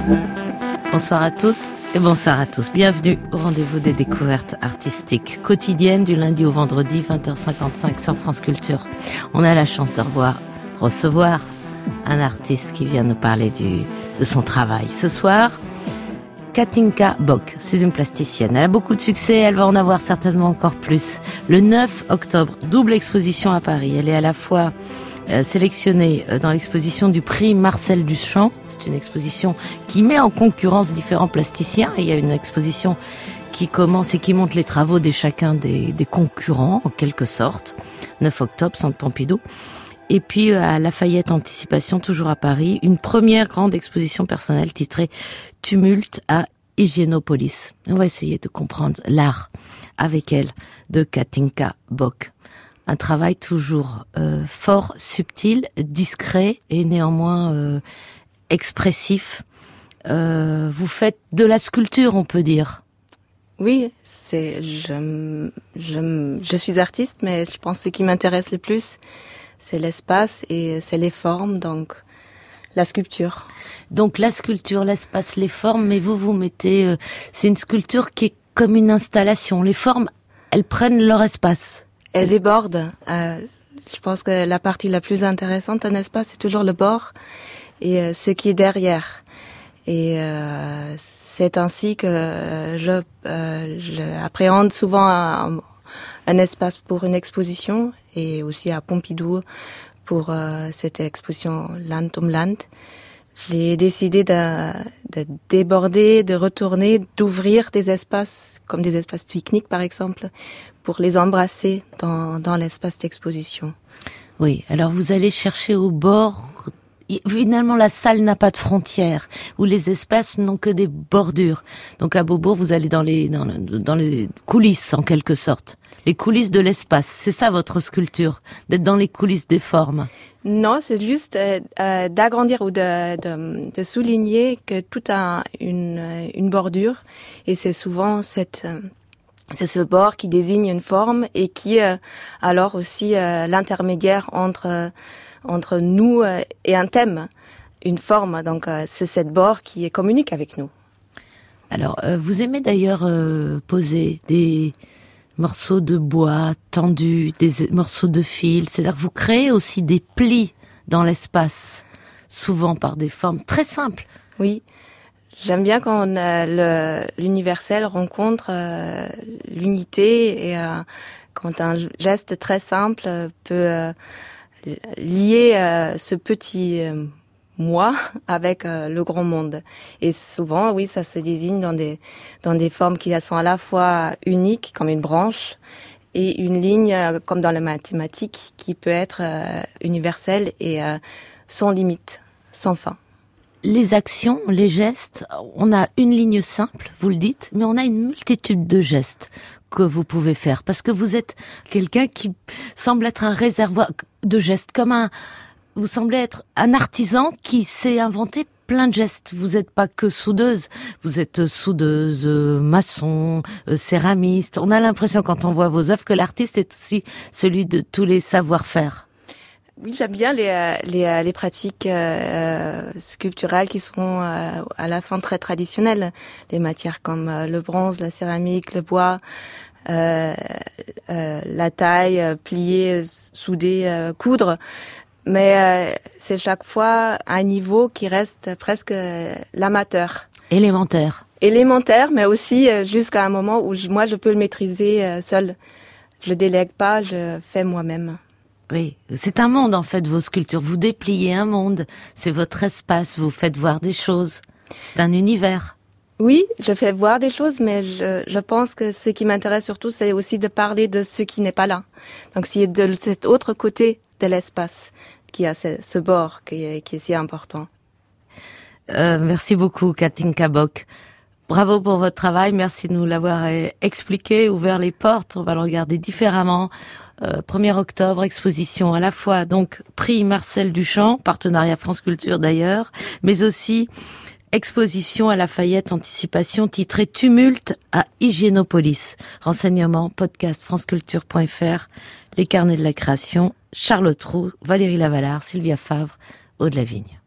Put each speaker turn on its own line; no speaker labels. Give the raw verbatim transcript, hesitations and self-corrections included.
Bonsoir à toutes et bonsoir à tous. Bienvenue au rendez-vous des découvertes artistiques quotidiennes du lundi au vendredi, vingt heures cinquante-cinq sur France Culture. On a la chance de revoir, recevoir un artiste qui vient nous parler du, de son travail. Ce soir, Katinka Bock, c'est une plasticienne. Elle a beaucoup de succès, elle va en avoir certainement encore plus. Le neuf octobre, double exposition à Paris. Elle est à la fois euh, sélectionnée dans l'exposition du prix Marcel Duchamp. C'est une exposition qui met en concurrence différents plasticiens. Et il y a une exposition qui commence et qui montre les travaux de chacun des, des concurrents, en quelque sorte. neuf octobre, Centre Pompidou. Et puis à Lafayette Anticipation, toujours à Paris, une première grande exposition personnelle titrée Tumulte à Hygiénopolis. On va essayer de comprendre l'art avec elle de Katinka Bock. Un travail toujours euh, fort, subtil, discret et néanmoins euh, expressif. Euh, vous faites de la sculpture, on peut dire.
Oui, c'est je je je suis artiste, mais je pense que ce qui m'intéresse le plus, c'est l'espace et c'est les formes, donc la sculpture.
Donc la sculpture, l'espace, les formes, mais vous vous mettez, euh, c'est une sculpture qui est comme une installation. Les formes, elles prennent leur espace.
Elles débordent. Euh, je pense que la partie la plus intéressante d'un espace, c'est toujours le bord et euh, ce qui est derrière. Et euh, c'est ainsi que je, euh, je appréhende souvent un, un espace pour une exposition et aussi à Pompidou pour euh, cette exposition Land um Land. J'ai décidé de, de déborder, de retourner, d'ouvrir des espaces, comme des espaces pique-nique par exemple, pour les embrasser dans, dans l'espace d'exposition.
Oui, alors vous allez chercher au bord. Finalement, la salle n'a pas de frontières, où les espaces n'ont que des bordures. Donc à Beaubourg, vous allez dans les dans, dans les coulisses en quelque sorte. Les coulisses de l'espace, c'est ça votre sculpture, d'être dans les coulisses des formes.
Non, c'est juste euh, euh, d'agrandir ou de, de, de souligner que tout a une, une bordure, et c'est souvent cette euh, c'est ce bord qui désigne une forme et qui est euh, alors aussi euh, l'intermédiaire entre euh, entre nous euh, et un thème, une forme. Donc euh, c'est cette bord qui communique avec nous.
Alors euh, vous aimez d'ailleurs euh, poser des morceaux de bois tendus, des morceaux de fil, c'est-à-dire que vous créez aussi des plis dans l'espace, souvent par des formes très simples.
Oui, j'aime bien quand euh, le, l'universel rencontre euh, l'unité et euh, quand un geste très simple peut euh, lier euh, ce petit euh, moi avec euh, le grand monde. Et souvent, oui, ça se désigne dans des dans des formes qui sont à la fois uniques, comme une branche, et une ligne, euh, comme dans les mathématiques, qui peut être euh, universelle et euh, sans limite, sans fin.
Les actions, les gestes, on a une ligne simple, vous le dites, mais on a une multitude de gestes que vous pouvez faire, parce que vous êtes quelqu'un qui semble être un réservoir de gestes, comme un, vous semblez être un artisan qui s'est inventé plein de gestes. Vous n'êtes pas que soudeuse, vous êtes soudeuse, maçon, céramiste. On a l'impression quand on voit vos œuvres que l'artiste est aussi celui de tous les savoir-faire.
Oui, j'aime bien les les, les pratiques euh, sculpturales qui sont euh, à la fin très traditionnelles. Les matières comme euh, le bronze, la céramique, le bois, euh, euh, la taille, euh, plier, souder, euh, coudre. Mais euh, c'est chaque fois un niveau qui reste presque euh, l'amateur.
Élémentaire.
Élémentaire, mais aussi euh, jusqu'à un moment où je, moi je peux le maîtriser euh, seul. Je délègue pas, je fais moi-même.
Oui, c'est un monde en fait, vos sculptures. Vous dépliez un monde, c'est votre espace, vous faites voir des choses. C'est un univers.
Oui, je fais voir des choses, mais je, je pense que ce qui m'intéresse surtout, c'est aussi de parler de ce qui n'est pas là. Donc c'est de cet autre côté de l'espace qui a ce, ce bord qui est, qui est si important.
Euh, merci beaucoup, Katinka Bock. Bravo pour votre travail, merci de nous l'avoir expliqué, ouvert les portes, on va le regarder différemment. Euh, premier octobre, exposition à la fois donc prix Marcel Duchamp, partenariat France Culture d'ailleurs, mais aussi exposition à Lafayette Anticipation titrée Tumulte à Hygiénopolis. Renseignements, podcast franceculture point f r, les carnets de la création, Charlotte Roux, Valérie Lavalard, Sylvia Favre, Aude Lavigne.